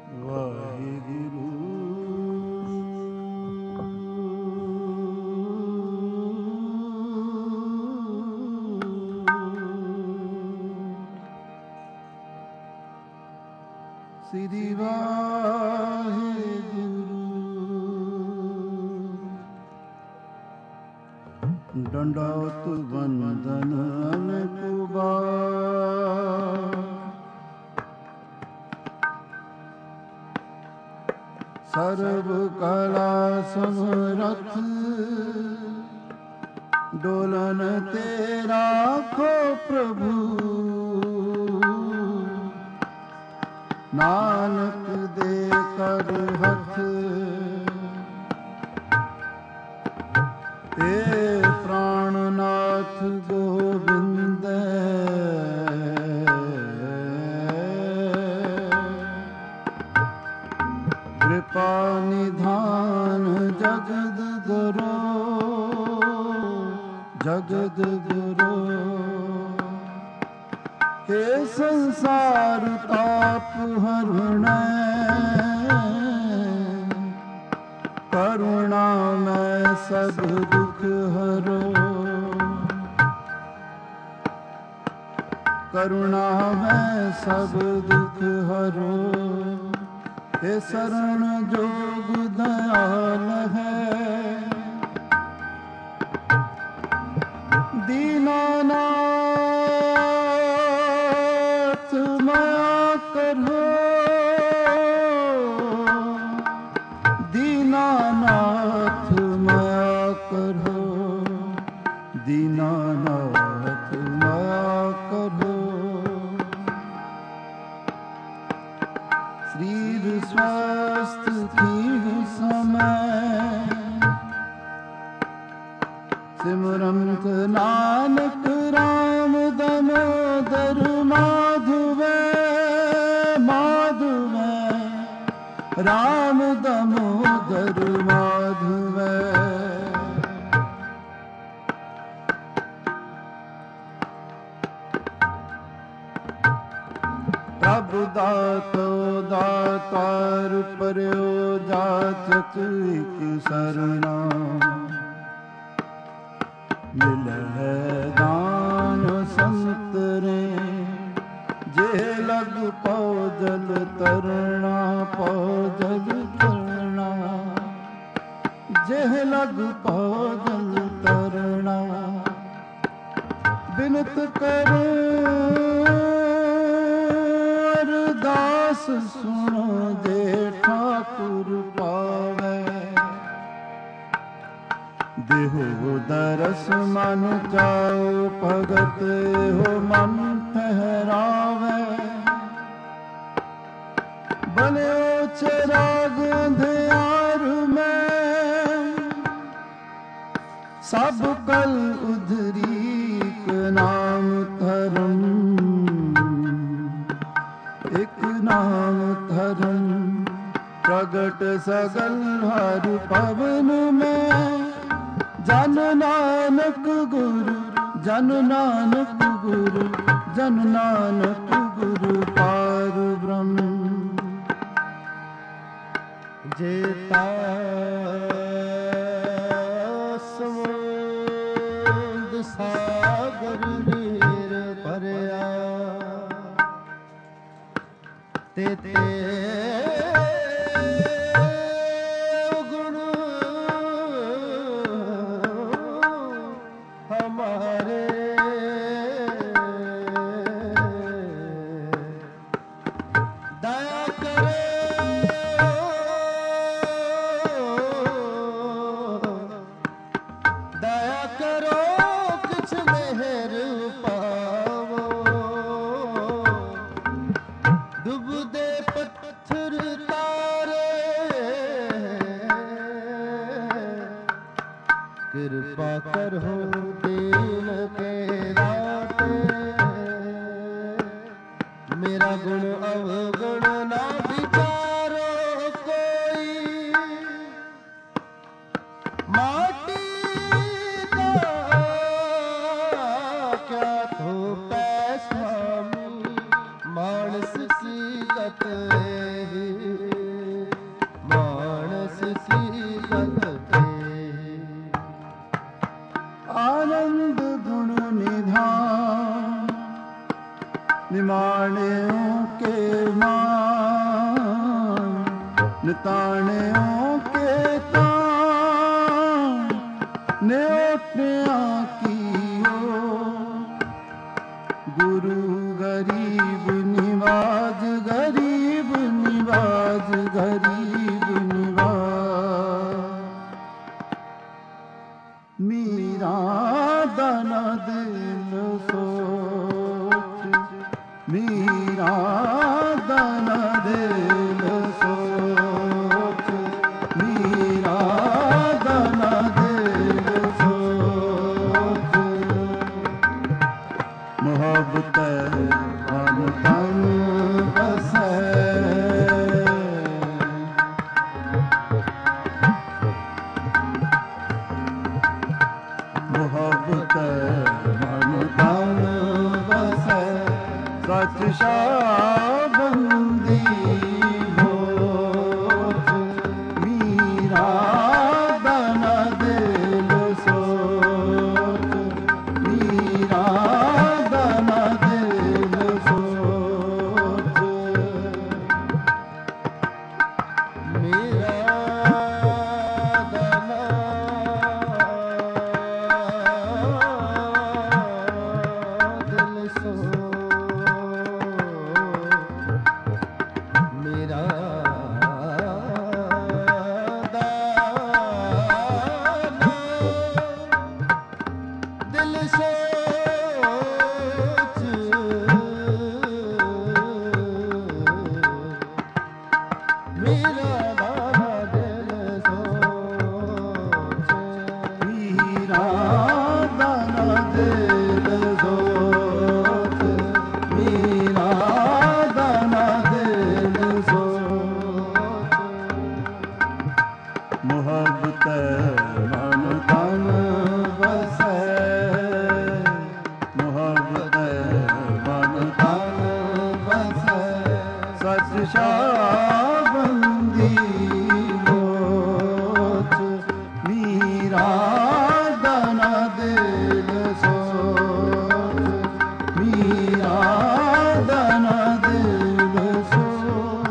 ਵਾਹਿਗੁਰੂ। ਸ੍ਰੀ ਵਾਹਿਗੁਰੂ। ਡੰਡਾਉਤ ਬੰਦਨ ਅਨੇਕ ਬਾਰ, ਸਰਬ ਕਲਾ ਸਮਰਥ ਡੋਲਨ ਤੇ ਰਾਖੋ ਪ੍ਰਭੂ। ਨਾਨਕ ਦੇ ਕਰ ਹੱਥ ਏ ਪ੍ਰਾਣਨਾਥ ਗੋਬਿੰਦ। ਕਿਰਪਾ ਨਿਧਾਨ ਜਗਦ ਗੁਰੂ, ਜਗਦ ਗੁਰੂ। हे संसार ताप हरणै, करुणा मैं सब दुख हरो। करुणा मैं सब दुख हरो। हे शरण जोग दयाल है, दीनानाथ माया करो। दीनानाथ माया करो। दीनानाथ माया करो। शरीर स्वस्थ की समय, सिमरंत नानक राम दामोदर माधुवै। माधुवै राम दामोदर माधुवै। प्रभु दातो दातार परयो जाचक एक सरना। मिलੈ दान संतरे जे लग पौ जल तरना। पौ जल तरना जे लग पौ जल तरना। बिनत करो अरदास सुनो जे ठाकुर पावै। देहो दरस मन चाओ भगत हो मन ठहरावे। बन्यो चिराग अंधियार में सब कल उधरीक नाम धरम। एक नाम धरम प्रगट सगल हर पवन में। जन नानक गुरु, जन नानक गुरु, जन नानक गुरु पार ब्रह्म। जेता समुंद सागर वीर भरिया, तेते कृपा करहो दीन के दाते। मेरा गुण अवगुण ना विचारो कोई। माटी का क्या थोपै स्वामी, मानस की गत ਨਿਤਾਣਿਓ ਕੇ ਤਾਂ ਨਿਉਟਿਆ ਕੀਓ ਗੁਰੂ ਗਰੀਬ ਨਿਵਾਜ ਗਰੀਬ ਨਿਵਾਜ ਗਰੀਬ ਨਿਵਾਜ ਮੀਰਾ ਦਾ ਨਾ ਦਿਲ ਸੋਚ ਮੀਰਾ ਦਾ ਨਾ ਦਿਲ ਸੋਚ ਮੀਰਾ ਦਾ ਨਾ ਦਿਲ ਸੋਚ ਮੁਹੱਬਤ ਮਨ ਤਨ ਬਸੈ ਮੁਹੱਬਤ ਮਨ ਤਨ ਬਸੈ ਸਚ ਸ਼ਾਬੰਦੀ ਹੋਤ ਮੀਰਾ ਦਾ ਨਾ ਦਿਲ ਸੋਚ ਮੀਰਾ ਦਾ ਨਾ ਦਿਲ ਸੋਚ ਮੇਰਾ ਮੁਹੱਬਤ ਮਨ ਤਨ ਵਸੈ ਮੁਹੱਬਤ ਮਨ ਤਨ ਵਸੈ ਸਚ ਸ਼ਾਬੰਦੀ ਲੋਚ ਮੀਰਾ ਦਾ ਨਾ ਦਿਲ ਸੋਚ ਮੀਰਾ ਦਾ ਨਾ ਦਿਲ ਸੋਚ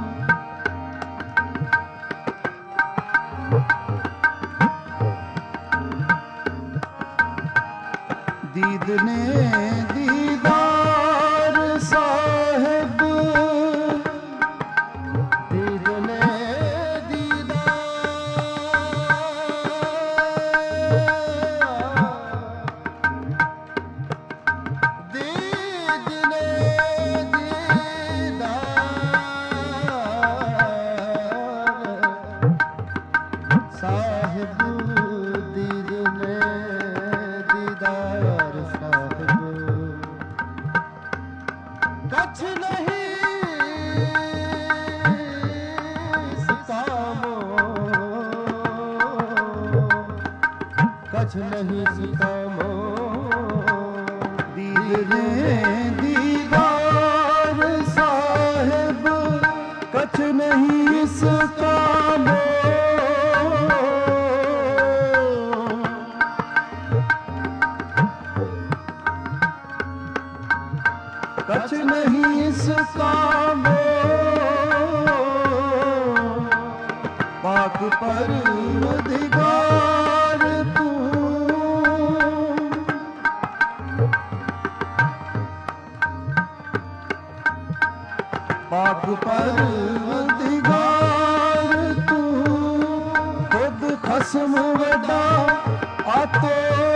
ਦੀਦ ਨੇ ਦੀਦਾਰ ਸਾਹਿਬ ਦੀਦ ਨੇ ਦੀਦਾਰ ਦੀਦ ਨੇ ਦੀਦਾਰ ਸਾਹਿਬ ਦੀਦ ਨੇ ਦੀਦਾਰ ਕਛ ਨਹੀਂ ਸਿਕਾਮੋ ਕਛ ਨਹੀਂ ਸਿਕਾਮੋ ਦੀਦ ਨੇ ਦੀਦਾਰ ਸਾਹਿਬ ਕਛ ਨਹੀਂ ਸਿਕਾਮੋ कछ नहीं इसका पाक परवदिगार तू पाक परवदिगार तू खुद खस्म वदा आतो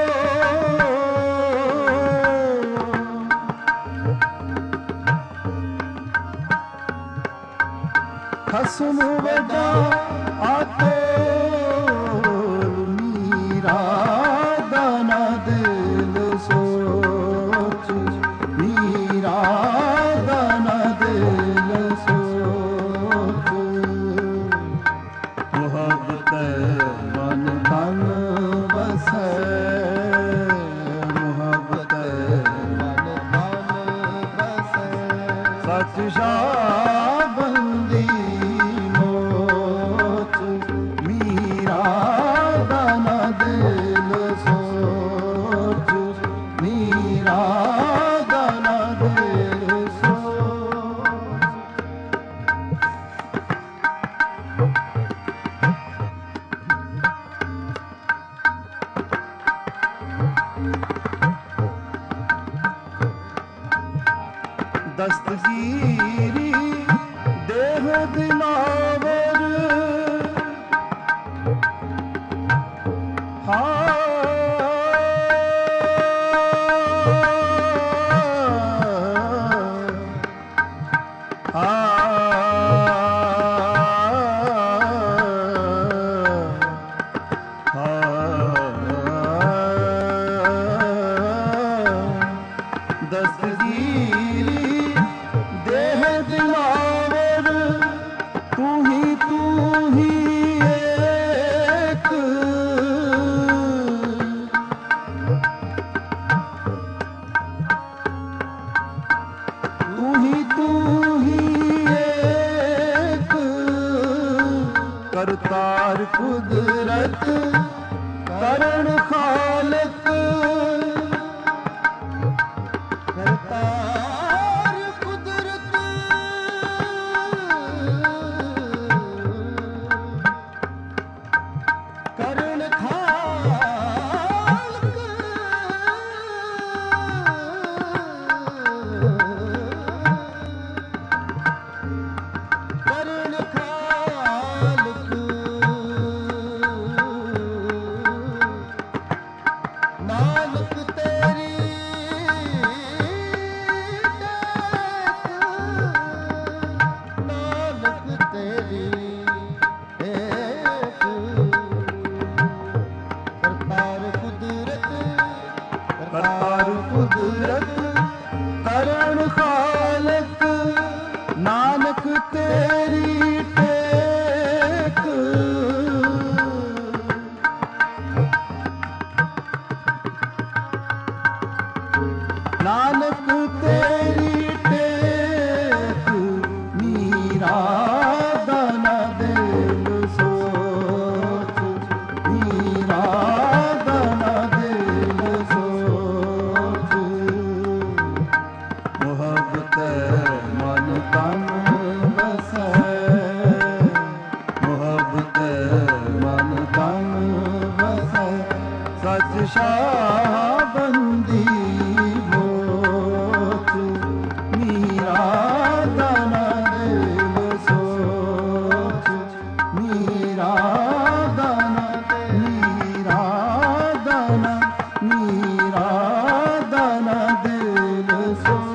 ਖਸਮ ਵਡਾ ਆਤੋਲ ਮੀਰਾ ਦਾ ਨਾ ਦਿਲ ਸੋਚ ਮੀਰਾ ਦਾ ਨਾ ਦਿਲ ਸੋਚ ਮੁਹੱਬਤ ਮਨ ਤਨ ਵਸੈ ਮੁਹੱਬਤ ਮਨ ਤਨ ਵਸੈ ਸਚ ਸ਼ਾਬੰਦੀ ਮੀਰਾ ਦਸਗੀਰੀ ਦੇਹ ਦਿਨਾਵਰ ਦਸਗੀਰੀ ਦੇਹ ਦਿਲਾਵਰ ਤੂੰ ਹੀ ਏਕ ਤੂੰ ਹੀ ਏਕ ਕਰਤਾਰ ਕੁਦਰਤ ਕਰਨ ਖਾਲਕ ਕਰਤਾਰ ਕੁਦਰਤ ਕਰਨ ਖਾਲਕ ਕਰਨ ਖਾਲਕ ਨਾਨਕ ਤੇਰੀ ਕਰਤਾਰ ਕੁਦਰਤ ਕਰਨ ਖਾਲਕ ਨਾਨਕ ਤੇਰੀ ਟੇਕ ਨਾਨਕ ਤੇਰੀ ਟੇਕ ਮੀਰਾ ਦਾ ਨਾ ਦਿਲ ਸੋਚ ਮੀਰਾ ਦਾ ਨਾ ਦਿਲ ਸੋਚ ਮੁਹੱਬਤ ਮਨ ਤਨ ਵਸੈ ਮੁਹੱਬਤ ਮਨ ਤਨ ਵਸੈ ਸੱਚ ਸ਼ਾਬੰਦੀ ਮੋਚ ਮੀਰਾ ਦਾ ਨਾ ਦਿਲ ਸੋਚ ਮੀਰਾ ਦਾ ਨਾ ਮੀਰਾ ਦਾ ਨਾ ਮੀਰਾ ਦਾ ਨਾ ਦਿਲ ਸੋਚ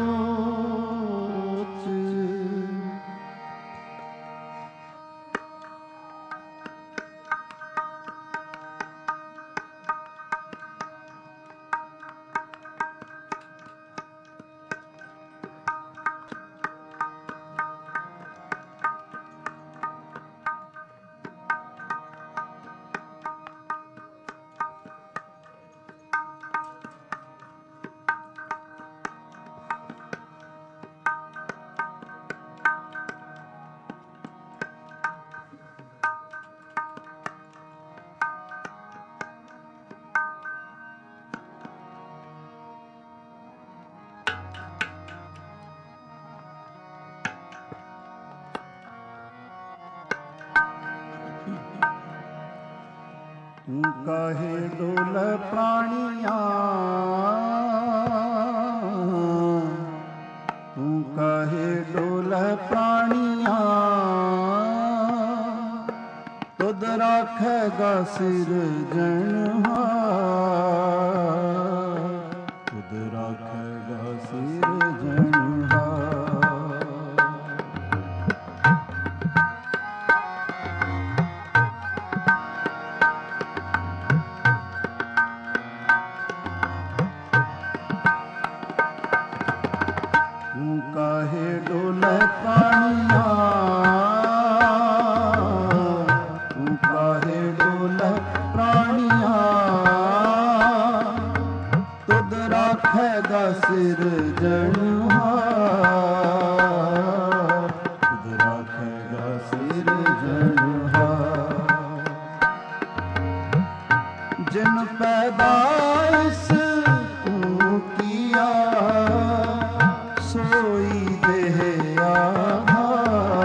ਤੂੰ ਕਹੇ ਡੋਲ ਪ੍ਰਾਣੀਆਂ ਤੂੰ ਕਹੇ ਡੋਲ ਪ੍ਰਾਣੀਆਂ ਤੁਧ ਰਾਖੇਗਾ ਸਿਰਜਣਹਾਰ ਤੁਧ ਰਾਖੇਗਾ ਸਿਰਜਣਹਾਰ ਕਾਹੇ ਡੋਲੇ ਪ੍ਰਾਣੀਆਂ ਤੂੰ ਕਾਹੇ ਡੋਲੇ ਪ੍ਰਾਣੀਆਂ ਤੁਧ ਰਾਖੇਗਾ ਸਿਰਜਣਹਾਰ ਤੁਧ ਰਾਖੇਗਾ ਸਿਰਜਣਹਾਰ ਜਿਨ ਪੈਦਾਇਸ਼ ਤੂੰ ਕੀਆ ਸੋਈ ਦੇਹ ਆਧਾਰ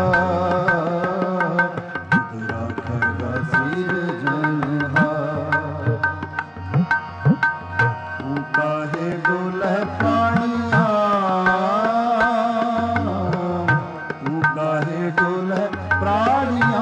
ਤੁਧ ਰਾਖੇਗਾ ਸਿਰਜਣਹਾਰ ਤੂੰ ਕਾਹੇ ਡੋਲੇ ਪ੍ਰਾਣੀਆਂ ਕਾਹੇ ਡੋਲੇ ਪ੍ਰਾਣੀਆਂ।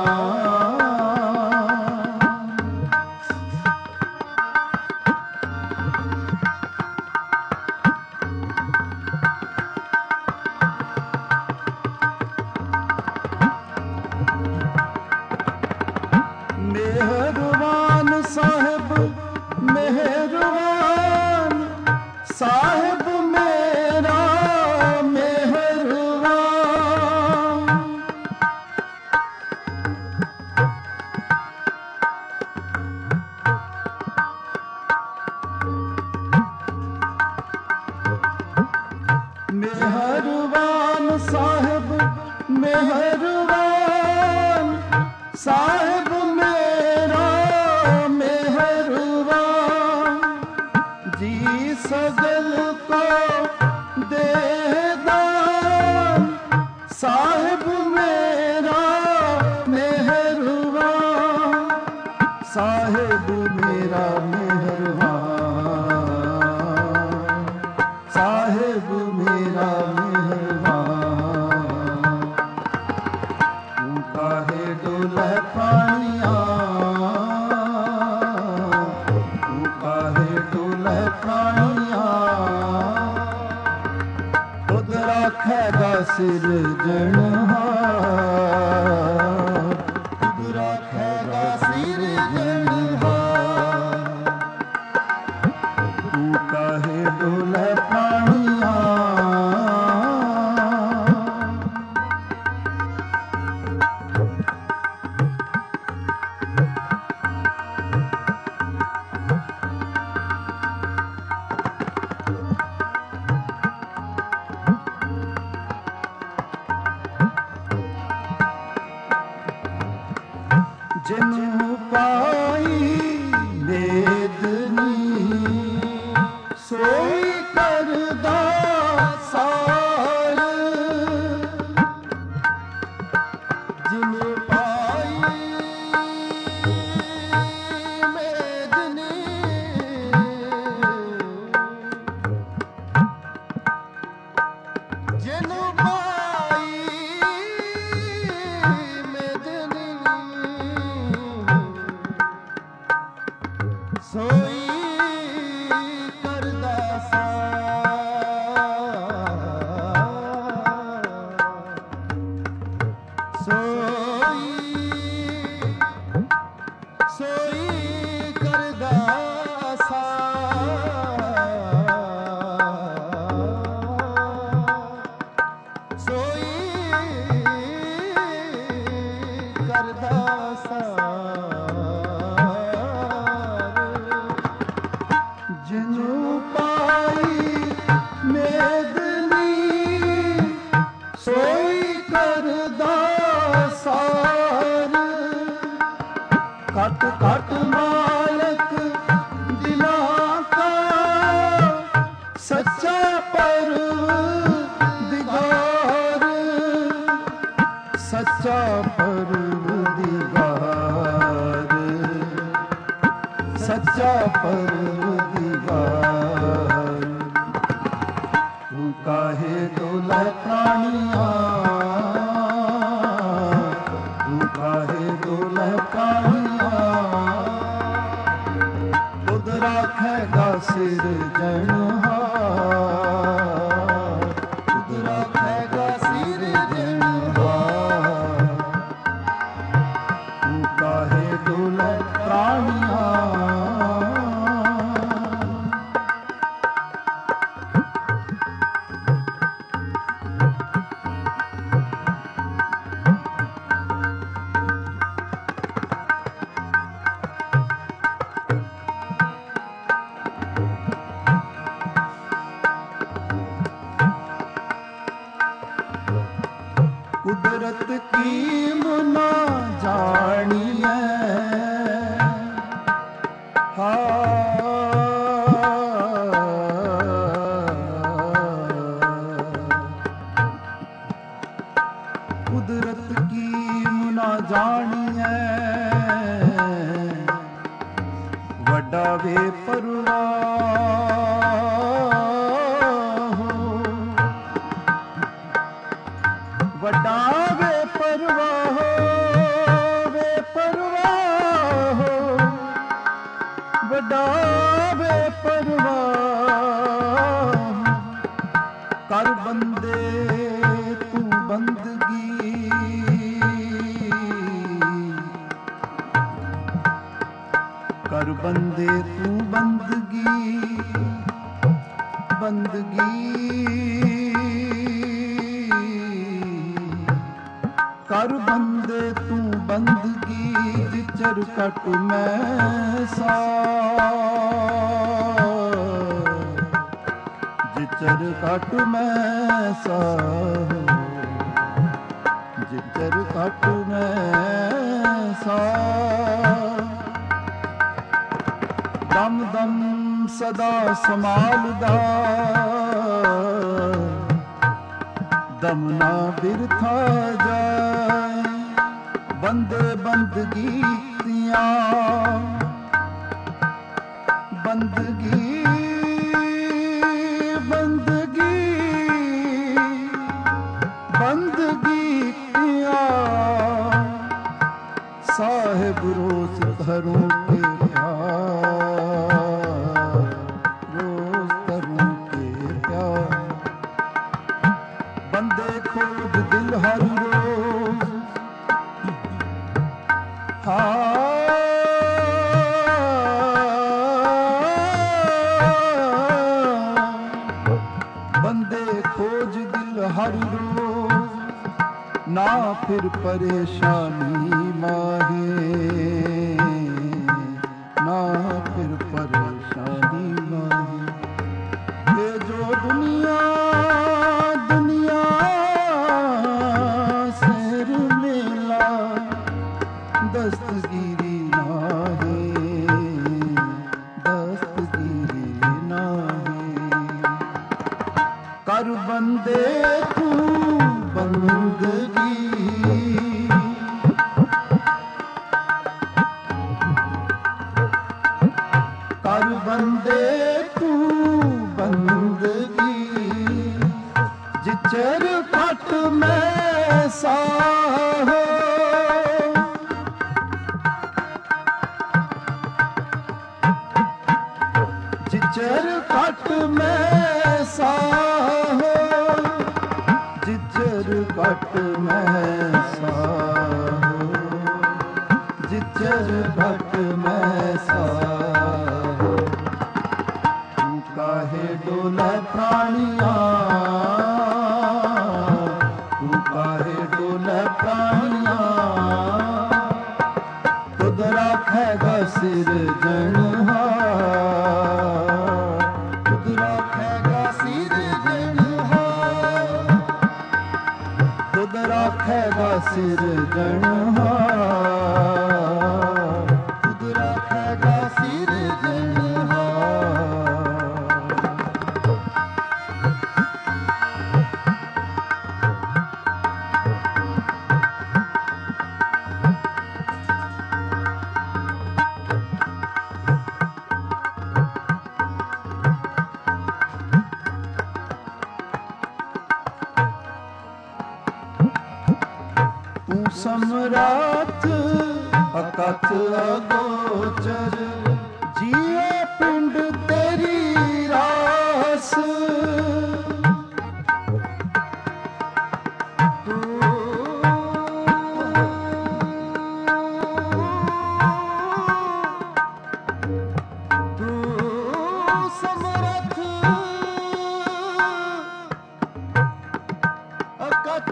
मेहरबान साहिब मेहरबान साहिब मेरा मेहरबान। मेहरबान साहिब मेहरबान साहिब सगल को देदान साहिब मेरा मेहरबान। साहिब मेरा मेहरबान साहिब मेरा मेहरबान। तू काहे डोले प्राणियां तू काहे डोले प्राणियां। खुद राखेगा सिरजनहार खुद राखेगा सिरजनहार। तू काहे डोले प्राणियां जिन्हू पाई वेदनी सोई करदा सार। जिन्हू पाई वेदनी जिन्हू पाई सोई करदा सोई सोई करदा सोई करदा जिन्हू पाई मेदनी सोई करदा सार। कट कट मालक दिलां का सच्चा परवरदिगार सच्चा परवरदिगार सच्चा परवरदिगार। तू काहे डोले प्राणियां तू काहे डोले प्राणियां। खुद राखेगा सिरजनहार खुद राखेगा सिरजनहार। तू काहे डोले प्राणियां कुदरत की मुना जानिए कुदरत की मुना जानिए वड्डा वे परवाह वड्डा वे ਡਾਵੇ ਪਰਵਾਹ, ਕਰ ਬੰਦੇ ਤੂੰ ਬੰਦਗੀ, ਕਰ ਬੰਦੇ ਤੂੰ ਬੰਦਗੀ, ਬੰਦਗੀ ਕਰ ਬੰਦੇ ਤੂੰ ਬੰਦਗੀ, ਜਿਚਰ ਕਟ ਮੈਂ ਸਾ, ਜਿਚਰ ਕਟ ਮੈਂ ਸਾ, ਜਿਚਰ ਕਟ ਮੈਂ ਸਾ, ਦਮ ਦਮ ਸਦਾ ਸੰਭਾਲਦਾ, ਦਮ ਨਾ ਬਿਰਥਾ ਜਾਏ, ਬੰਦੇ ਬੰਦਗੀ ਦੀਆਂ, ਬੰਦਗੀ ਬੰਦਗੀ ਬੰਦਗੀ ਦੀਆਂ, ਸਾਹਿਬ ਰੋਜ਼ ਧਰੋਂ ਕੇ ਪਿਆਰ, ਰੋਜ਼ ਧਰੋਂ ਕੇ ਪਿਆਰ, ਬੰਦੇ ਖੋਜ ਦਿਲ ਹਰ ਰੋਜ਼, ਬੰਦੇ ਖੋਜ ਦਿਲ ਹਰ ਰੋਜ਼, ਨਾ ਫਿਰ ਪਰੇਸ਼ਾਨੀ ਮਾਹੇ, ਨਾ ਫਿਰ ਪਰੇਸ਼ਾਨੀ ਮਾਹੇ, ਇਹ ਜੋ ਦੁਨੀਆ ਦੁਨੀਆ ਸਰ ਮੇਲਾ, ਦਸਤਗੀਰੀ ਨਾਹੀ, ਦਸਤਗੀਰੀ ਨਾਹੀ, ਕਰ ਬੰਦੇ ਤੂੰ ਬੰਦਗੀ, ਕਰ ਬੰਦੇ ਤੂੰ ਬੰਦਗੀ, ਜਿਚਰ ਘਟ ਮੈਂ ਸਾਹ, ਜਿਚਰ ਘਟ ਮੈਂ ਸਾਹ, ਜਿਚਰ ਘਟ ਮੈਂ ਸਾਹ, ਜਿਚਰ ਘਟ ਮੈਂ ਸਾਹ, ਤੂੰ ਕਾਹੇ ਡੋਲੇ ਪ੍ਰਾਣੀਆਂ, ਤੂੰ ਕਾਹੇ ਡੋਲੇ ਪ੍ਰਾਣੀਆਂ, ਤੁਧ ਰਾਖੇਗਾ ਸਿਰਜਣਹਾਰ, ਤੁਧ ਰਾਖੇਗਾ ਸਿਰਜਣਹਾਰ, ਤੁਧ ਰਾਖੇਗਾ ਸਿਰਜਣਹਾਰ, ਤੁਧ ਰਾਖੇਗਾ ਸਿਰਜਣਹਾਰ। ਤੂੰ ਸਮਰਾਟ ਅਕਥ ਅਗੋਚਰ, ਜੀਏ ਪਿੰਡ ਤੇਰੀ ਰਾਸ, ਤੂੰ ਸਮਰਥ ਅਕਥ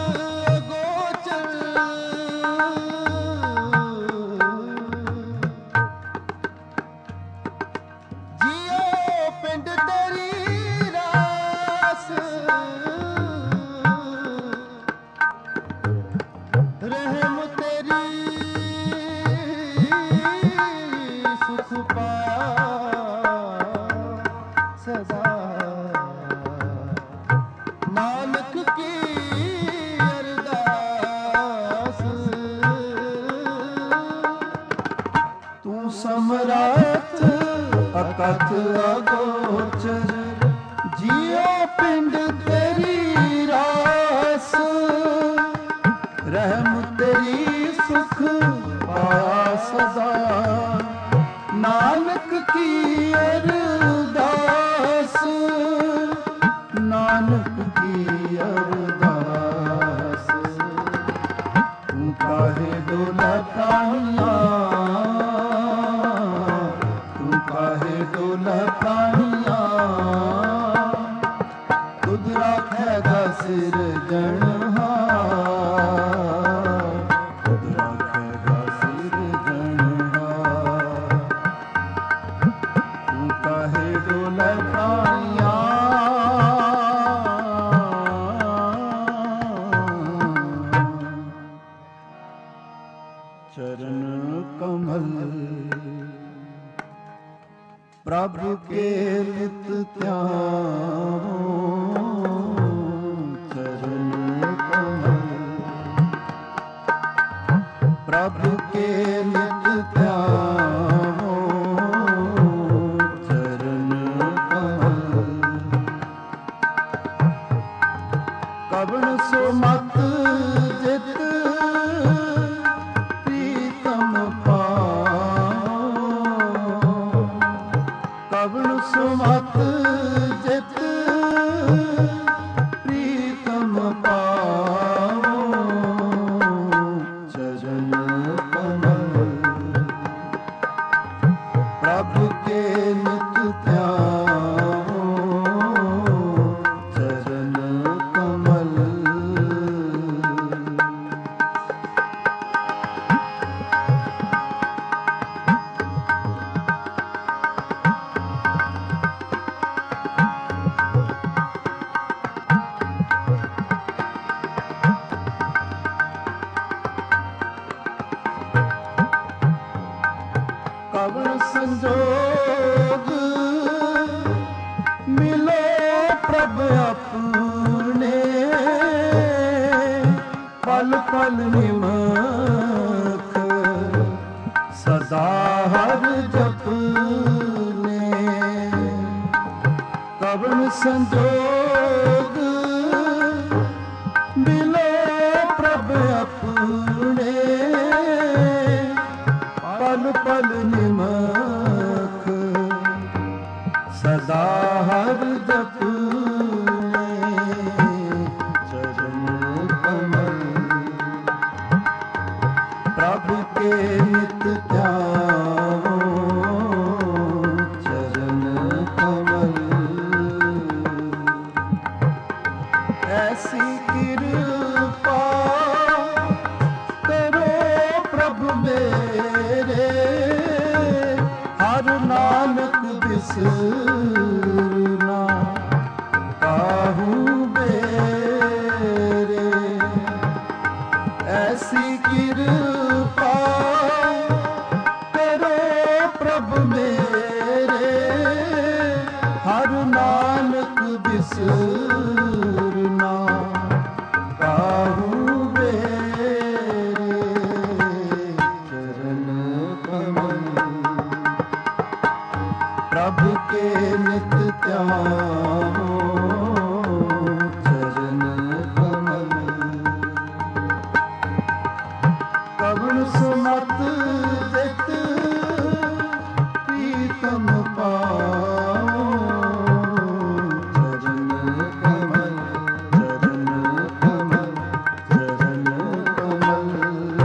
ਰਹਿਮ ਤੇਰੀ ਸੁਖ ਪਾਇਆ ਸਦਾ, ਨਾਨਕ ਕੀ ਅਰਦਾਸ, ਤੂੰ ਸਮਰਾਟ ਅਕਥ ਅਗੋਚਰ, ਜੀਓ ਪਿੰਡ ਤੇਰੀ ਰਾਸ, ਰਹਿਮ ਤੇਰੀ ਸੁਖ ਪਾਇਆ ਸਦਾ, ਨਾਨਕ की अरदास, नानक की अरदास। तू काहे डोला प्राणिया, तू काहे डोला प्राणिया, खुद राखेगा सिरजनहार, खुद राखेगा सिरजनहार। तू काहे डोले प्राणिया, चरण कमल प्रभु के नित ध्यान, चरण कमल प्रभु के नित ध्यान, चरण कमल। कवण सो मत जित प्रीतम पाओ, कवण सो मत जित प्रीतम पाओ, चरण कमल प्रभु के नित ध्यान, चरण कमल। कवण संजोग मिलो प्रभु अपने, पल पल निमख सदा हर जपने। कवण संजोग मिलो प्रभु अपने, पल पल निमख सदा हर जपने, चरण कमल प्रभु के नित ध्यान, चरण कमल। ऐसी कृपा करो प्रभु मेरे, हर नानक बिसरना काहू बेरे। ऐसी कृपा करो प्रभु मेरे, हर नानक बिसरना काहू बेरे, चरण कमल प्रभु के नित ध्यान, चरण कमल। कवण सुमत जित प्रीतम पाओ, चरण कमल, चरण कमल, चरण कमल।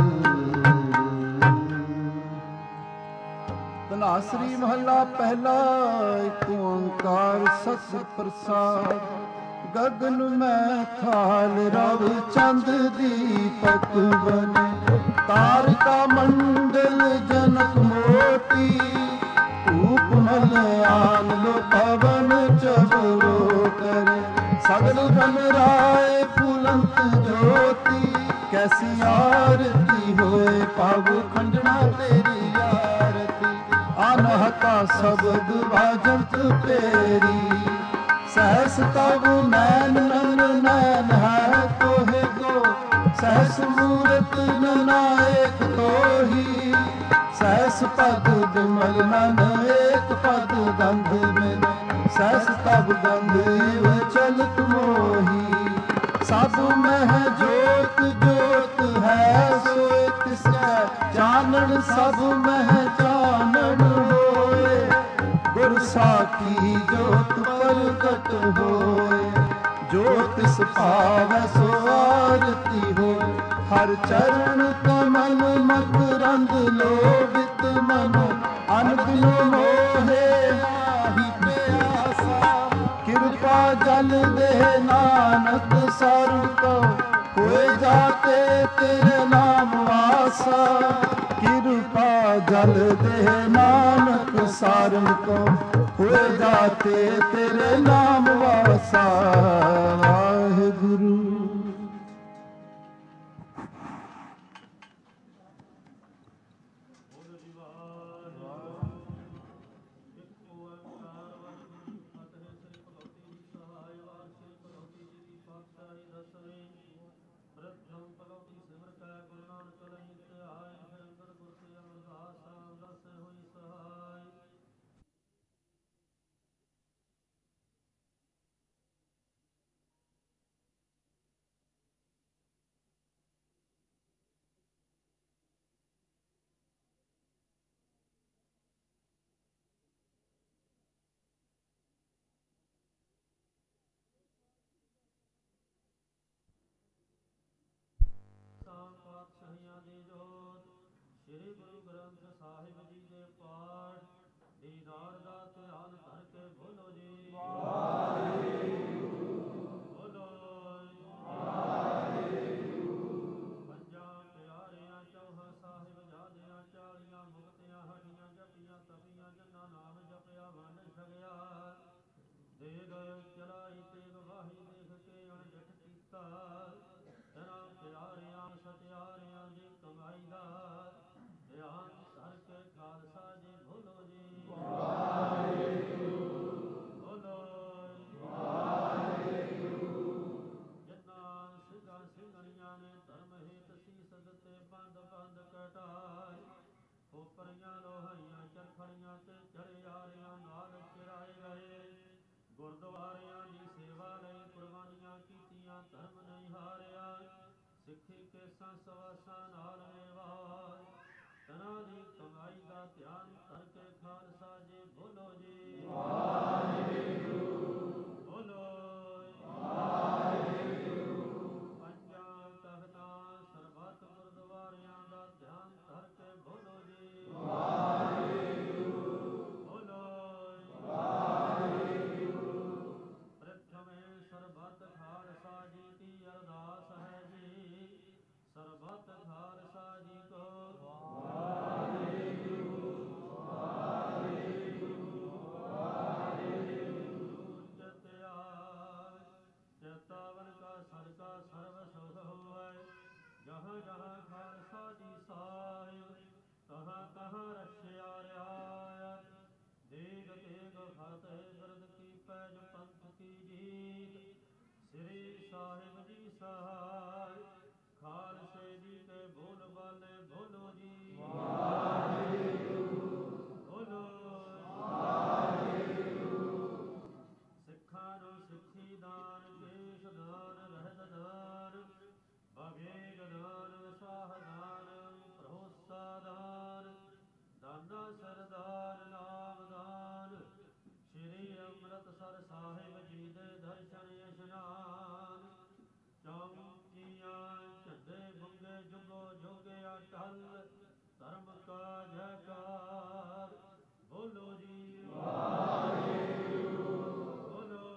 धनासरी महला पहला। एक ओंकार सत प्रसाद, गगन में थाल रव चंद दीपक बने, तारका मंडल जनक मोती, उपमल आन लो पवन चबरो करे, सगल रन राय फूलंत ज्योति, कैसी आरती होए पाव खंडना तेरी आरती, अनहता शब्द बाजत पेरी, सहस तब नैन नन नैन है तोहे गो, सहस मूरत नायक तोही, सहस पद विमल नन एक पद गंध में, सहस तब गंध इव चलत मोही, सब में जोत जोत है सोए तिसका, जानन सब में जानन होए, ਸਾਖੀ ਜੋਤ ਪ੍ਰਗਟ ਹੋਏ, ਜੋ ਤਿਸ ਭਾਵੈ ਸੋ ਆਰਤੀ ਹੋਏ। ਹਰ ਚਰਨ ਕਮਲ ਮਕਰੰਦ ਲੋਭਿਤ ਮਨੋ, ਅਨ ਬਿਨੁ ਮੋਹੇ ਨਾਹੀ ਪਿਆਸਾ। ਕਿਰਪਾ ਜਲ ਦੇ ਨਾਨਕ ਸਰਨ ਕੋ, ਹੋਏ ਜਾਤੇ ਤੇਰੇ ਨਾਮ ਵਾਸਾ। ਕਿਰਪਾ ਜਲ ਦੇ ਨਾਨਕ ਸਾਰਨ ਕੋ, ਹੋਏ ਜਾਤੇ ਤੇਰੇ ਨਾਮ ਵਾਸਾ। ਵਾਹਿਗੁਰੂ। ਪਾਤਸ਼ਾਹੀਆਂ ਦੀ ਜੋਤ, ਸ੍ਰੀ ਗੁਰੂ ਗ੍ਰੰਥ ਸਾਹਿਬ ਜੀ ਦੇ ਪਾਠ, ਦੀਦਾਰ ਦਾ ਧਿਆਨ ਕਰਕੇ ਬੋਲੋ ਜੀ ਵਾਹਿਗੁਰੂ। ਬੋਲੋ ਵਾਹਿਗੁਰੂ। ਪੰਜਾਂ ਪਿਆਰਿਆਂ ਚੌਹਾਂ ਸਾਹਿਬ ਜਾਦਿਆਂ, 40 ਮੁਕਤਿਆਂ ਹਟੀਆਂ, ਜਪੀਆਂ ਤਪੀਆਂ, ਜਿਨ੍ਹਾਂ ਨਾਮ ਜਪਿਆ ਵੰਡ ਛਕਿਆ। ਦੇਗ ਚਲਾਈ ਤੇਗ ਵਾਹੀ, ਦੇਖ ਕੇ ਅਣਡਿਠ ਕੀਤਾ। ਤੇਰਾ ਪਿਆਰਿਆਂ ਸਤਿਆਰਿਆਂ ਦੀ ਕਮਾਈ ਦਾ ਧਿਆਨ ਧਰ ਕੇ ਖਾਲਸਾ ਜੀ ਬੋਲੋ ਜੀ ਵਾਹਿਗੁਰੂ। ਬੋਲੋ ਵਾਹਿਗੁਰੂ। ਜਿਨ੍ਹਾਂ ਸਿੰਘਾਂ ਸਿੰਘਣੀਆਂ ਨੇ ਧਰਮ ਹਿਤ ਸੀਸ ਦਿੱਤੇ, ਬੰਦ ਬੰਦ ਕਟਾਏ। ਖੋਪਰੀਆਂ ਲੋਹਾਈਆਂ ਚਰਖੜੀਆਂ ਤੇ ਚੜਿਆਰਿਆਂ ਨਾਲ ਚਿਰਾਏ ਗਏ। ਗੁਰਦੁਆਰਿਆਂ ਦੀ ਸੇਵਾ ਲਈ ਕੁਰਬਾਨੀਆਂ ਕੀਤੀਆਂ, ਧਰਮ ਨਹੀਂ ਹਾਰਿਆ। ਸਿੱਖੀ ਕੇ ਸੰਸਵਾਸਾਂ ਨਾਲ ਨਿਵਾਜ, ਤਨਾਂ ਦੀ ਕਮਾਈ ਦਾ ਧਿਆਨ ਧਰ ਕੇ ਖਾਲਸਾ ਜੀ ਬੋਲੋ ਜੀ ਵਾਹਿਗੁਰੂ। ਬੋਲੋ ਵਾਹਿਗੁਰੂ। ਪੰਜਾਂ ਤਖਤਾਂ ਸਰਬੱਤ ਗੁਰਦੁਆਰਿਆਂ ਦਾ ਧਿਆਨ ਧਰ ਕੇ ਬੋਲੋ ਜੀ ਵਾਹਿਗੁਰੂ। ਬੋਲੋ ਵਾਹਿਗੁਰੂ। ਪ੍ਰਥਮੇ ਸਰਬੱਤ ਖਾਲਸਾ ਜੀ ਕੀ ਅਰਦਾਸ ਹੈ ਜੀ, ਸਰਬੱਤ ਖਾਲਸਾ ਜੀ ਕੋ ਵਾਹਿਗੁਰੂ ਵਾਹਿਗੁਰੂ ਵਾਹਿਗੁਰੂ। ਚਿਤਿਆਇ ਚੇਤਾਵਨ ਕਾ ਸਦਕਾ ਸਰਬ ਸੁਖ ਹੋਇ, ਜਹਾਂ ਜਹਾਂ ਖਾਲਸਾ ਜੀ ਸਾਹਿਬ, ਤਹਾਂ ਤਹਾਂ ਰਖਿਆ ਰਿਆਇ। ਦੇਗ ਤੇਗ ਫਤਿਹ ਬਿਰਦ ਕੀ ਪੈਜ, ਪੰਥ ਕੀ ਜੀਤ, ਸ੍ਰੀ ਸਾਹਿਬ ਜੀ ਸਹਾਇ। ਖਾਲਸੇ ਜੀ ਕੇ ਬੋਲ ਬਾਲੇ ਬੋਲੋ ਜੀ ਵਾਹਿਗੁਰੂ। ਬੋਲੋ ਵਾਹਿਗੁਰੂ। ਸਿੱਖਾਂ ਨੂੰ ਸਿੱਖੀ ਦਾਨ, ਕੇਸ ਦਾਨ, ਰਹਿਤ ਦਾਨ, ਬਵੇਗ ਦਾਨ, ਵਿਸਾਹ ਦਾਨ, ਭਰੋਸਾ ਦਾਨ, ਦਾਨਾ ਸਰਦਾਰ ਨਾਮ ਦਾਨ। ਸ੍ਰੀ ਅੰਮ੍ਰਿਤਸਰ ਸਾਹਿਬ ਜੀ ਦੇ ਦਰਸ਼ਨ ਇਸ਼ਨਾਨ। ਚੌਂਕੀਆਂ ਝੰਡੇ ਬੁੰਗੇ, ਜੁਗੋ ਜੋਗੇ ਅਟਲ, ਧਰਮ ਕਾ ਜੈਕਾਰ। ਬੋਲੋ ਜੀ ਵਾਹਿਗੁਰੂ। ਬੋਲੋ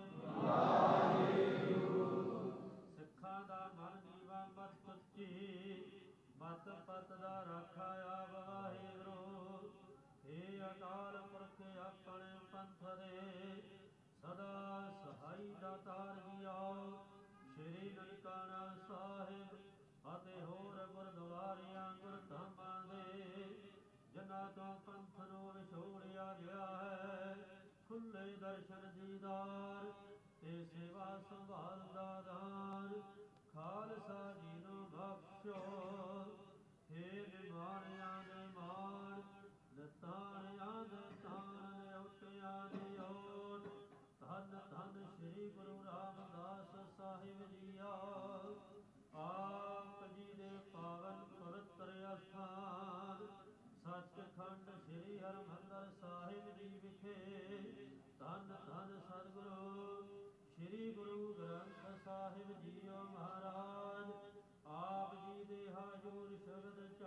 ਵਾਹਿਗੁਰੂ। ਸਿੱਖਾਂ ਦਾ ਮਨ ਨੀਵਾ ਮਤ ਕੁੱਚੀ, ਮਤ ਪਤ ਦਾ ਰਾਖਾ ਆਪ ਵਾਹਿਗੁਰੂ। ਹੇ ਅਕਾਲ ਪੁਰਖ ਆਪਣੇ ਪੰਥ ਦੇ, ਸਦਾ ਸਹਾਈ ਦਾਤਾਰ ਜੀ ਆਓ। ਸ੍ਰੀ ਨਨਕਾਣਾ ਸਾਹਿਬ ਅਤੇ ਹੋਰ ਗੁਰਦੁਆਰਿਆਂ ਗੁਰਧਾਮਾਂ ਦੇ, ਜਿਨ੍ਹਾਂ ਤੋਂ ਪੰਥ ਨੂੰ ਵਿਛੋੜਿਆ ਗਿਆ ਹੈ, ਖੁੱਲੇ ਦਰਸ਼ਨ ਦੀਦਾਰ ਤੇ ਸੇਵਾ ਸੰਭਾਲ ਦਾ ਦਾਨ ਖਾਲਸਾ ਜੀ ਨੂੰ ਬਖਸ਼ੋ। ਹੇ ਨਿਮਾਣਿਆਂ ਦੇ ਮਾਣ, ਨਿਤਾਣਿਆਂ ਦੇ ਤਾਣ, ਨਿਉਟਿਆਂ ਦੀ ਓਟ, ਧੰਨ ਧੰਨ ਸ੍ਰੀ ਗੁਰੂ ਰਾਮਦਾਸ ਸਾਹਿਬ ਜੀਓ। ਆਪ ਜੀ ਦੇ ਪਾਵਨ ਪਵਿੱਤਰ ਅਸਥਾਨ ਸੱਚਖੰਡ ਸ੍ਰੀ ਹਰਿਮੰਦਰ ਸਾਹਿਬ ਜੀ ਵਿਖੇ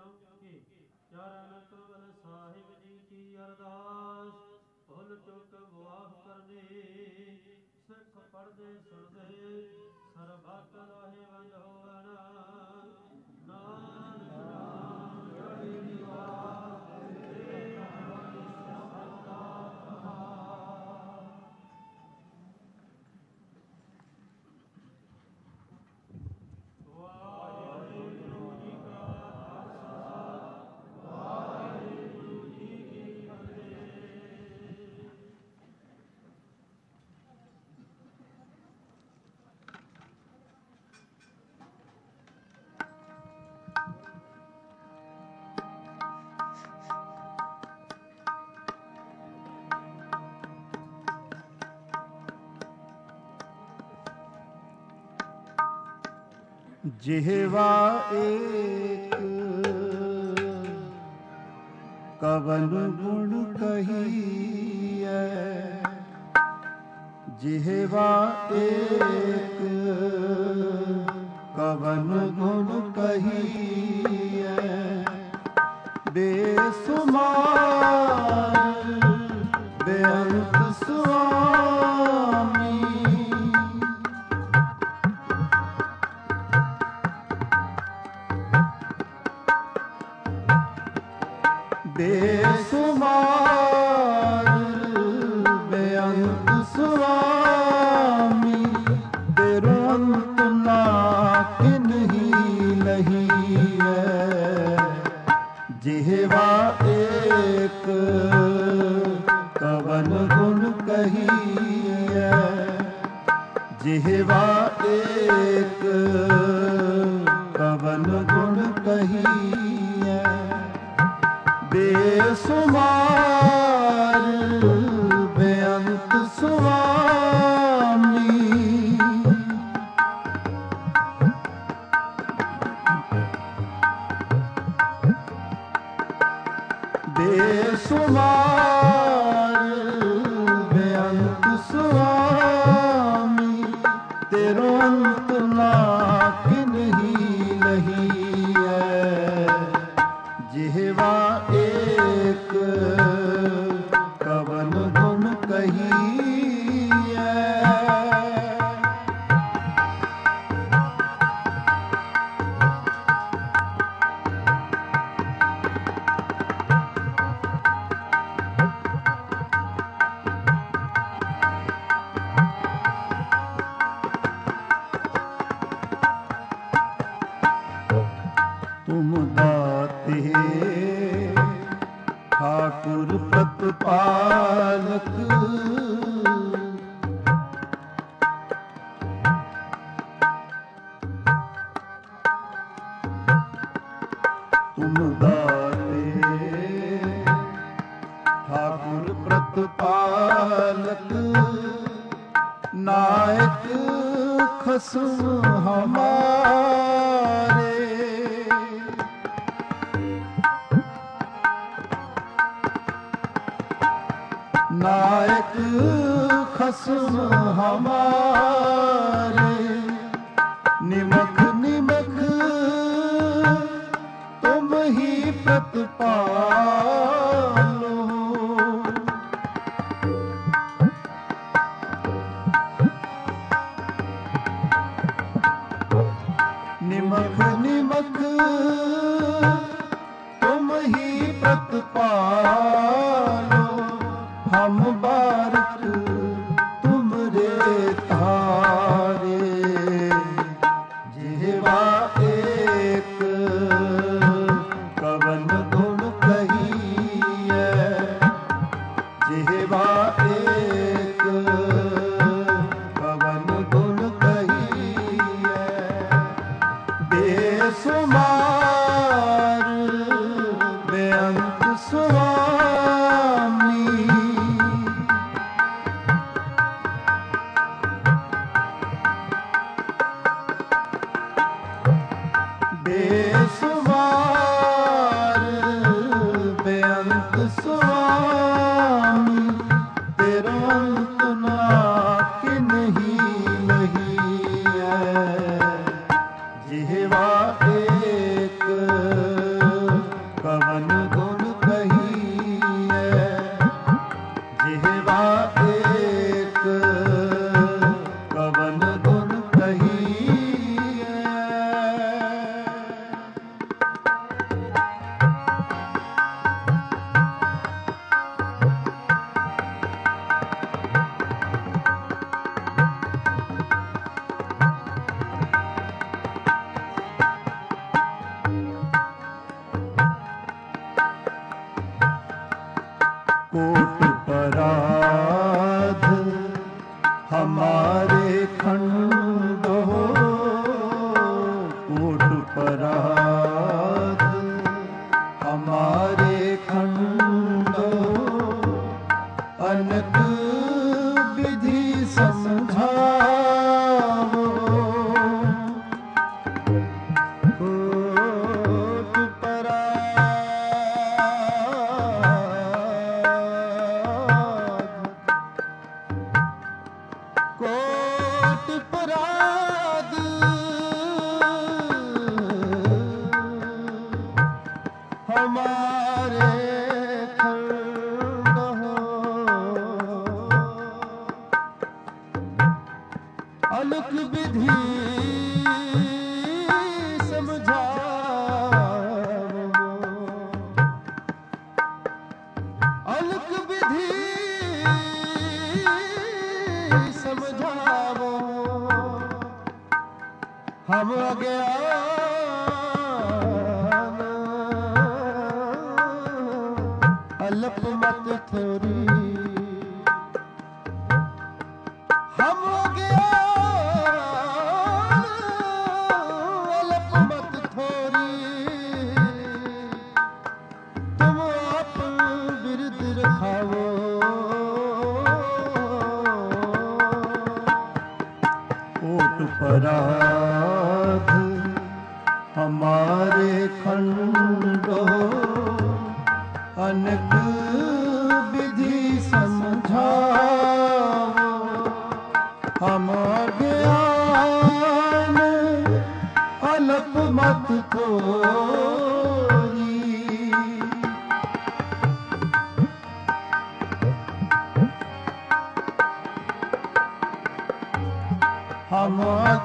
ਕਿਉਂਕਿ ਚਰਨ ਕਮਲ ਸਾਹਿਬ ਜੀ ਕੀ ਅਰਦਾਸ ਭੁੱਲ ਚੁੱਕ ਮੁਆਫ ਕਰਨੀ ਸਿੱਖ ਪੜ੍ਹਦੇ ਸੁਣਦੇ ਸਰਬੱਤ ਲਾਹੇ ਵੰਦ ਹੋਵਣ ਨਾਨਕ ਨਾਮ ਜਪਿ ਨਿਵਾਸ ਜਿਹਵਾ ਏਕ ਕਵਨ ਗੁਣ ਕਹੀਐ ਜਿਹਵਾ ਏਕ ਕਵਨ ਗੁਣ ਕਹੀਐ ਬੇਸੁਮਾਰ ਬੇਅੰਤ ਸੁਆਮੀ ਬੇਸੁਮਾਰ ਬੇਅੰਤ ਸੁਆਮੀ ਤੇਰੋ ਅੰਤ ਨਾ ਕਿਨਹੀ ਲਹੀਐ ਜਿਹਵਾ ਏਕ ਕਵਨ ਗੁਣ ਕਹੀਐ ਜਿਹਵਾ ਏਕ ਕਵਨ ਗੁਣ ਕਹੀਐ ਬੇਸੁਮਾਰ ਬੇਅੰਤ ਸੁਆਮੀ ਬੇਸੁਮਾਰ ਬੇਅੰਤ ਸੁਆਮੀ ਤੇਰੋ ਅੰਤ ਨਾ ਕਿਨਹੀ ਲਹੀਐ ਜਿਹਵਾ ਏਕ ਕਵਨ ਗੁਣ ਕਹੀਐ ਤੁਮ ਦਾਤੇ ਠਾਕੁਰ ਪ੍ਰਤਪਾਲਕ ਤੁਮ ਦਾਤੇ ਠਾਕੁਰ ਪ੍ਰਤਪਾਲਕ ਨਾਇਕ ਖਸਮ ਹਮਾਰੇ ਨਾਇਕ ਖਸਮ ਹਮਾਰੇ ਨਿਮਖ ਨਿਮਖ ਤੁਮ ਹੀ ਪ੍ਰਤਪਾਲੋ ਨਿਮਖ ਨਿਮਖ ਤੁਮ ਹੀ ਪ੍ਰਤਪਾਲੋ ਹਮ ਬਾਰਕ ਤੁਮਰੇ ਤਾਰੇ ਜਿਹਵਾ ਏਕ ਕਵਨ ਗੁਣ ਕਹੀਐ ਜਿਹਵਾ ਏਕ ਕਵਨ ਗੁਣ ਕਹੀਐ ਬੇਸੁਮਾਰ ਬੇਅੰਤ ਸੁਆਮੀ कोट पराध हमारे खंडो, कोट पराध हमारे खंडो, अनक विधि समझावो। कोट पराध हमारे खंड हो, अलग विधि समझावो, अलग विधि समझावो। हम अज्ञान अल्प मत थोरी, हम अज्ञान अल्प मत थोरी, तुम आप बिरद रखावो। कोट पराध हमारे खंडो, अनक विधि समझावो। हम अज्ञान अल्प मत थोरी, हम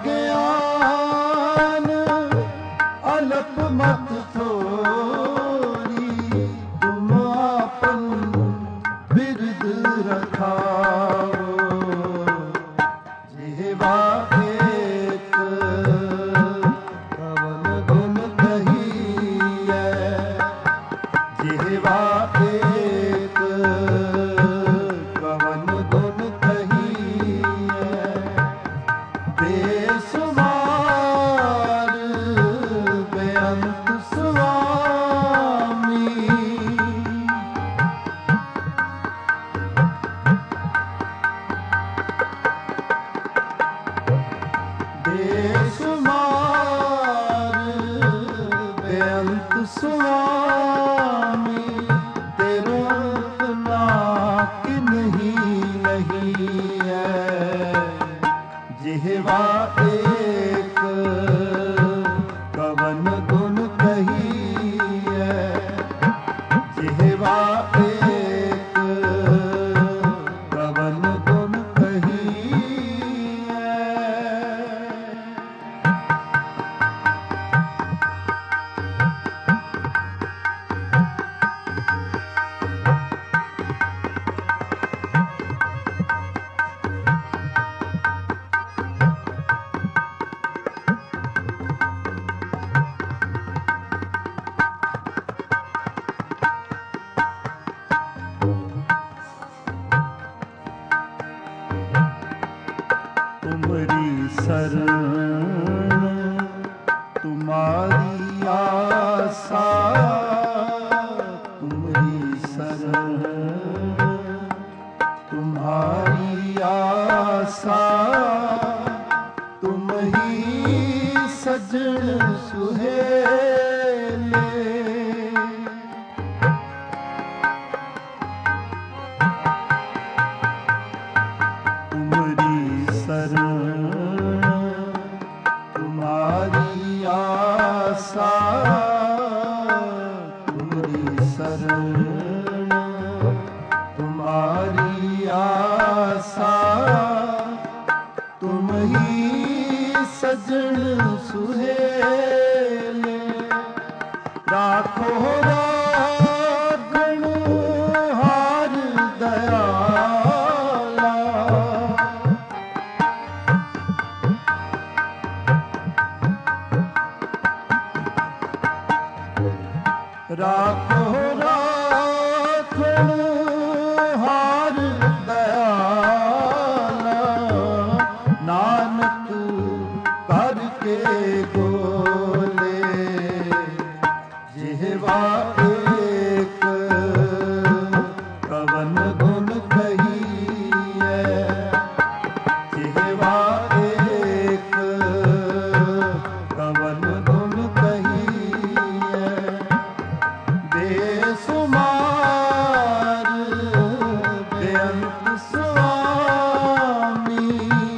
अज्ञान अल्प मत थोरी, तुम आपन बिरद रखावो। जिह्वा एक कवन गुण कहिए, जिह्वा एक कवन गुण कहिए, बेसुमार बेअंत स्वामी। बेसुमार बेअंत स्वामी, तेरो अंत नाक नहीं है। जिह्वा एक कवन गुण कहिए, जिह्वा एक कवन गुण कहिए। तुमरी शरण तुम्हारी आशा, तुमरी शरण तुम्हारी आशा, तुम ही सजन सुहेले। तुमरी शरण तुम्हारी आशा, तुमरी शरण तुम्हारी आशा, तुम ही सजन सुहेले। राखो राखण हार दयाला, राखो राखण ਜਿਹਵਾ ਏਕ ਕਵਨ ਗੁਣ ਕਹੀਐ, ਜਿਹਵਾ ਏਕ ਕਵਨ ਗੁਣ ਕਹੀਐ, ਬੇਸੁਮਾਰ ਬੇਅੰਤ ਸੁਆਮੀ,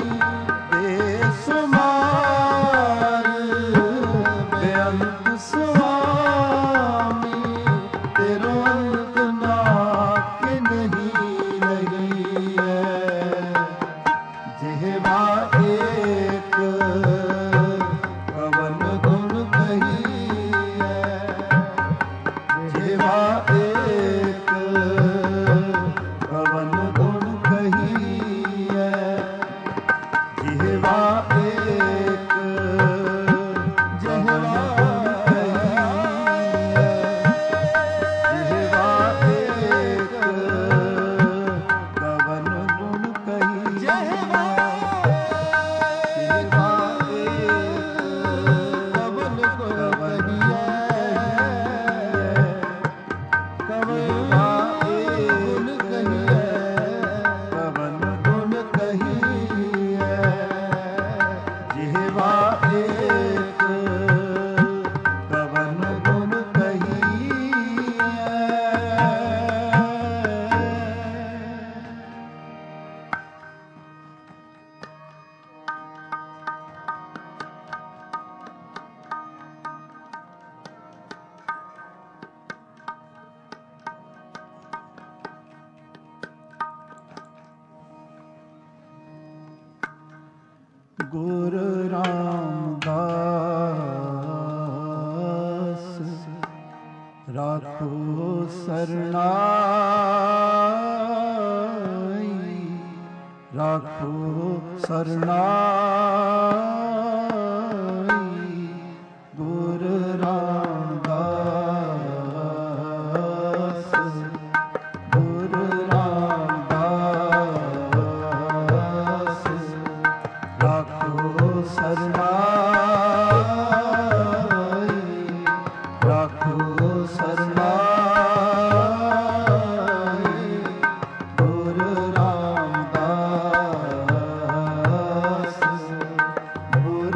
ਬੇਸੁਮਾਰ ਬੇਅੰਤ ਸੁਆਮੀ, ਤੇਰੋ ਅੰਤ ਨਾ ਕਿ ਨਹੀਂ ਲਗੀਐ, ਜਿਹਵਾ ਏਕ ਕਵਨ ਗੁਣ ਕਹੀਐ, ਜਿਹਵਾ ਏਕ ਕਵਨ ਗੁਣ ਕਹੀਐ, ਜਿਹਵਾ ਏਕ ਜਿਹਵਾ ਗੁਰ ਰਾਮਦਾਸ ਰਾਖੋ ਸਰਣਾਈ, ਰਾਖੋ ਸਰਣਾਈ, ਗੁਰ ਰਾਮਦਾਸ, ਗੁਰ ਰਾਮਦਾਸ, ਰਾਖੋ ਸਰਣਾਈ, ਰਾਖੋ ਸਰਣਾਈ, ਗੁਰ ਰਾਮਦਾਸ, ਗੁਰ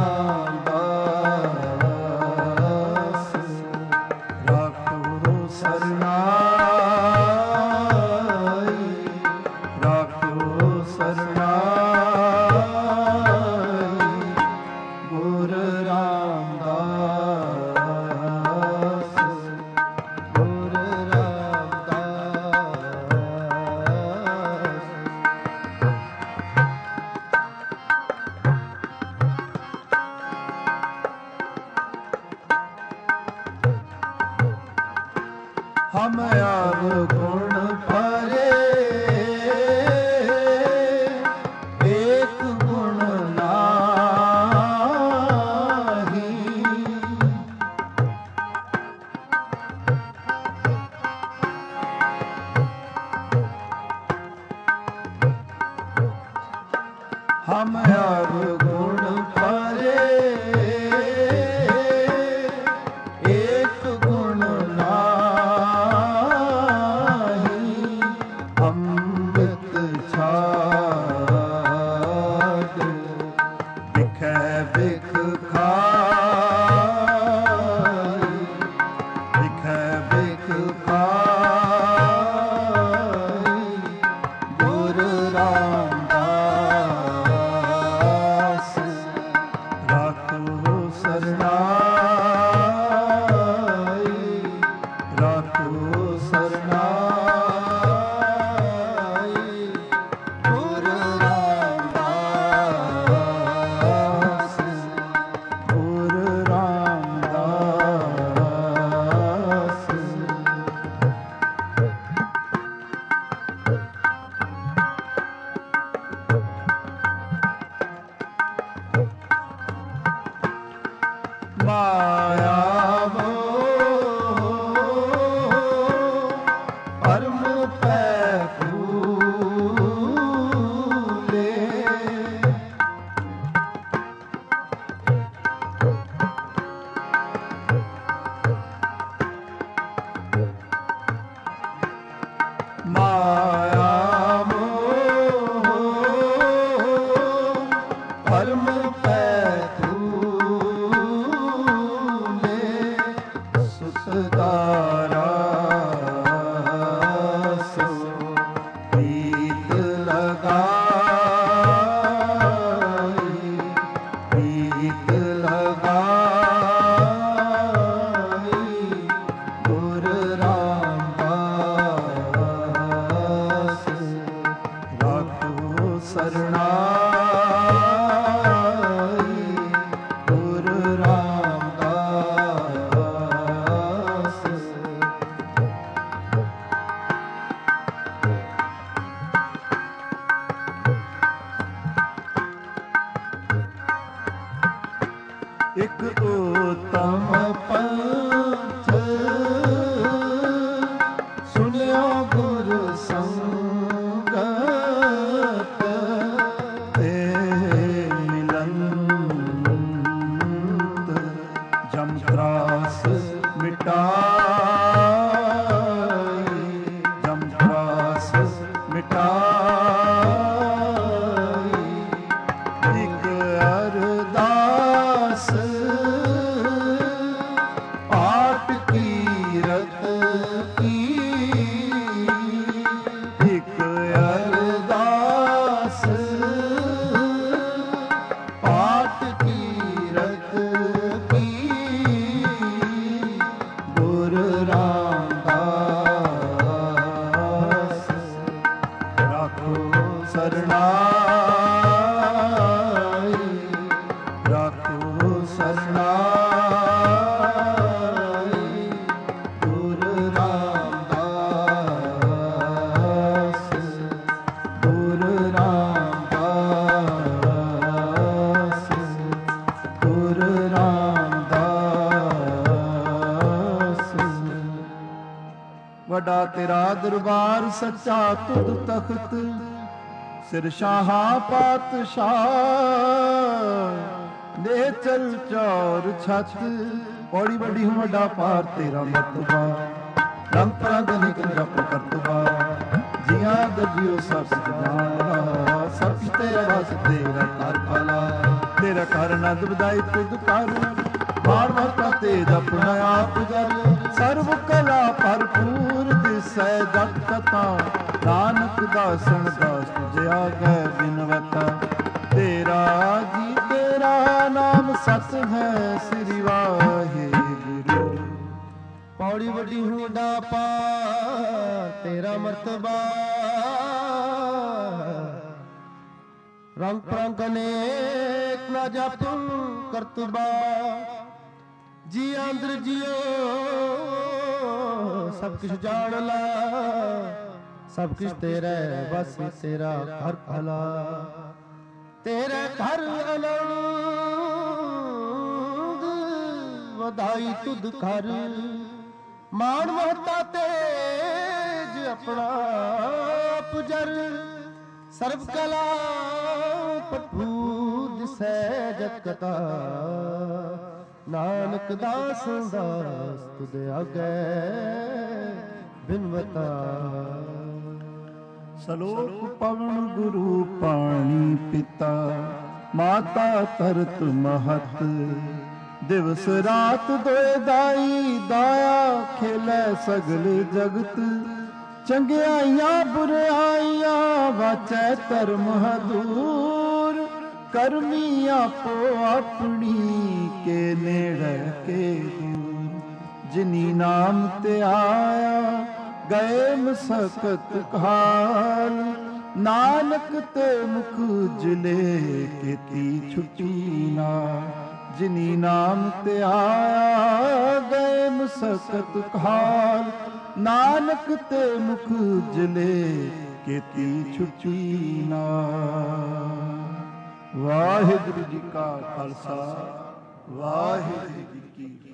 ਰਾਮਦਾਸ, ਰਾਖੋ ਸਰਣਾਈ, ਰਾਖੋ ਸਰਣਾਈ, ਗੁਰ ਰਾਮਦਾਸ, ਗੁਰ ਰਾਮਦਾਸ। ਹਮ ਆਪ ਗੁਣ ਭਰੇ ਏਕ ਗੁਣ ਨਾਹੀ, ਹਮ ਆਪ ਗੁਣ ਭਰੇ ਏਕ ਗੁਣ ਨਾਹੀ, ਅੰਮ੍ਰਿਤ ਛਾਡ ਬਿਖੈ ਬਿਖ ਖਾਈ, ਬਿਖੈ ਬਿਖ ਖਾਈ, ਗੁਰ ਰਾਮਦਾਸ, दारा सो प्रीत लगाई, प्रीत लगाई गुर रामदास राखो सरनाई गुर रामदास। एक उत्तम पंथ सुनियो गुरु संगत ते मिलंत जम त्रास मिटाई, जम त्रास मिटाई एक अरदास पाठ कीरत की, एक अरदास पाठ कीरत की गुर रामदास राखो सरनाई, राखो सरनाई गुर रामदास, गुर रामदास, गुर रामदास। वडा तेरा दरबार सच्चा तुध तख्त, सिर शाहा पातशाह दे चल चौर छत। पौड़ी बड़ी हूँ वड्डा पार तेरा मरतबा, रंग परंग निक जप करतबा। जिया दजियो सब कुछ जाना, सब कुछ तेरा वास तेरा कर भला। तेरा कर नंद बधाई तुद कर, मार मरता तेज अपना आप जर। सर्व कला भरपूर दिसै जग कथा, नानक दासन दास तुझे आगे बिनवता। तेरा जी तेरा नाम सत है श्री वाहेगुरु। पौड़ी वड्डी हुंडा पार तेरा मरतबा, रंग परंग अनेक ना जप करतबा। जी अंदर जियो सब कुछ जान ला, सब कुछ तेरा बस तेरा हर भला। तेरे घर आनंद वधाई तुद कर, मान महता तेज अपना पुजर। सर्व कला भरपूर दिसै जग कथा, नानक दास दास तुद आगे बिनवता। सलोक पवन गुरु पाणी पिता, माता तरत महत। दिवस रात दोए दाई, दाया खेलै सगल जगत। चंगियाइयां बुराइयां वाचै धर्म हदूर। करमी आपो अपनी के नेड़े के दूर। जिनी नाम ते आया गए मसकत काल, नानक ते मुख उजले केती छुटी ना। जिनी नाम ते आया गए मसकत काल, नानक ते मुख उजले केती छुटी ना। वाहिगुरु जी का खालसा, वाहिगुरु जी की